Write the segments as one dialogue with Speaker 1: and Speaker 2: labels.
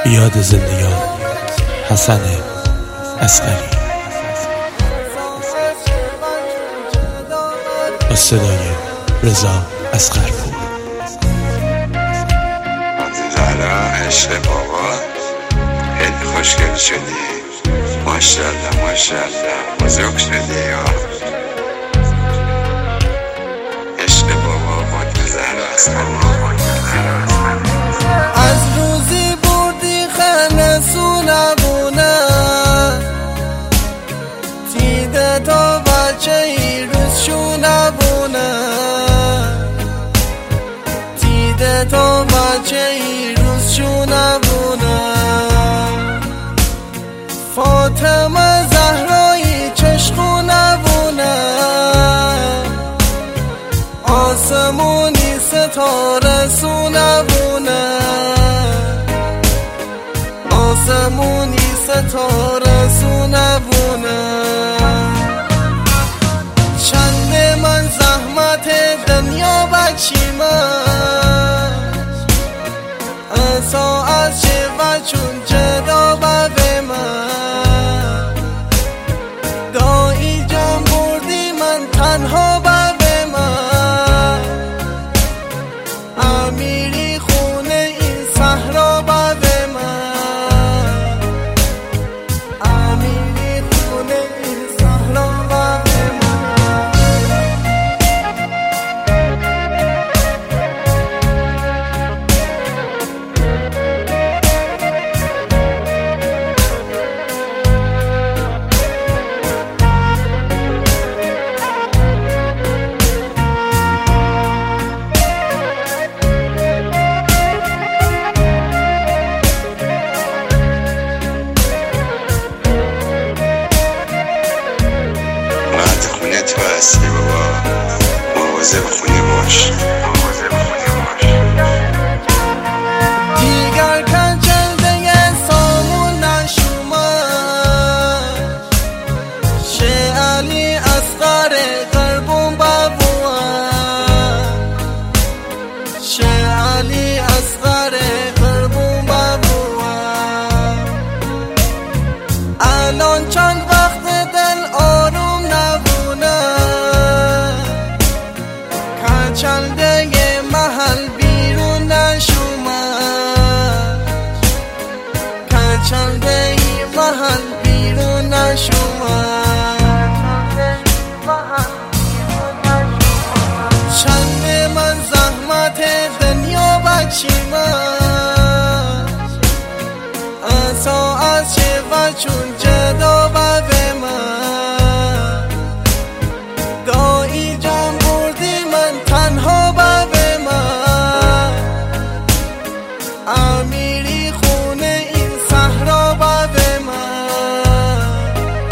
Speaker 1: یاد زندگان حسن اصغری با صدای رضا اصغرپور.
Speaker 2: زهرا عشق بابا خیلی خوشگل شدی، ماشاءالله ماشاءالله بزرگ شدی. عشق بابا زهرا اصغری.
Speaker 3: از روزی بردی خنسونه بونه تیده تا بچه ای روز شونه بونه تیده تا بچه ای روز شونه بونه فاطمه زهرایی چشخونه بونه آسمونی ستاره سونه بونه آسمونی ستاره سونه بونه چند من زحمت دنیا بچی من ساعت چه و چون جدا به من دایی جان بردی من تنها به من امیری خونه این صحرا به من امیری خونه این صحرا به من
Speaker 2: تو هستی بابا، مواظب خونه باش.
Speaker 3: دیگر کنچنده سامون نشومد شه علی اصغر قربون بابوان شه علی اصغر قربون بابوان الان چند وقت دل آروم نبونه کنچنده محل بیرون نشومد کنچنده محل بیرون نشومد چند من زحمت دنیا بچی من ساعت چه و چون جدا به من دایی جان بردی من تنها به من امیری خونه این صحرا به من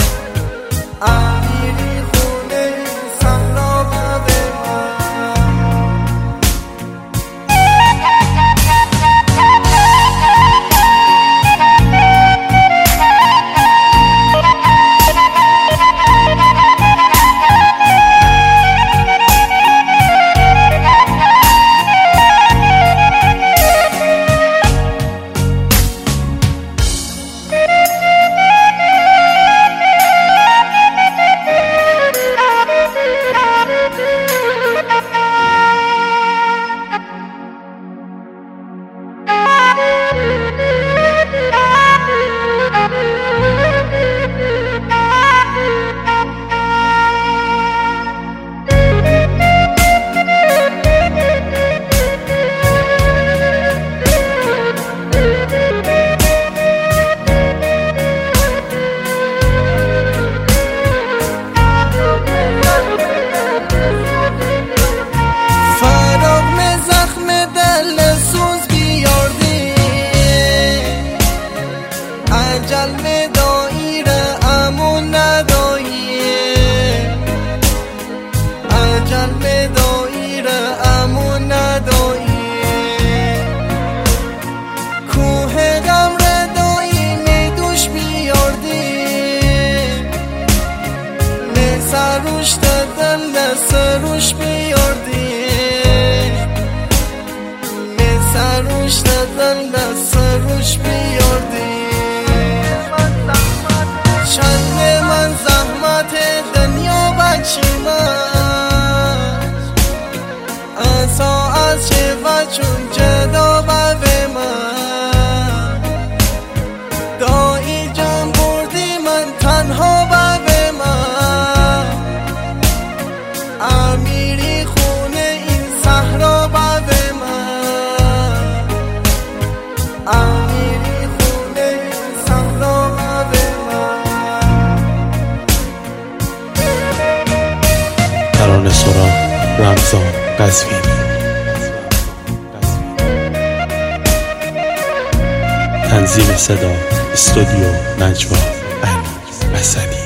Speaker 3: امیری خونه این صحرا به من جلوه دایره امون نداییه جلوه دایره امون نداییه کوه غم ردایی میدوش بیاردی نسروش دل نسروش بیاردی نسروش دل نسروش بیاردی
Speaker 1: ترانه سرا رمضان قزوینی. تنظیم صدا استودیو نجوا علی حسنی.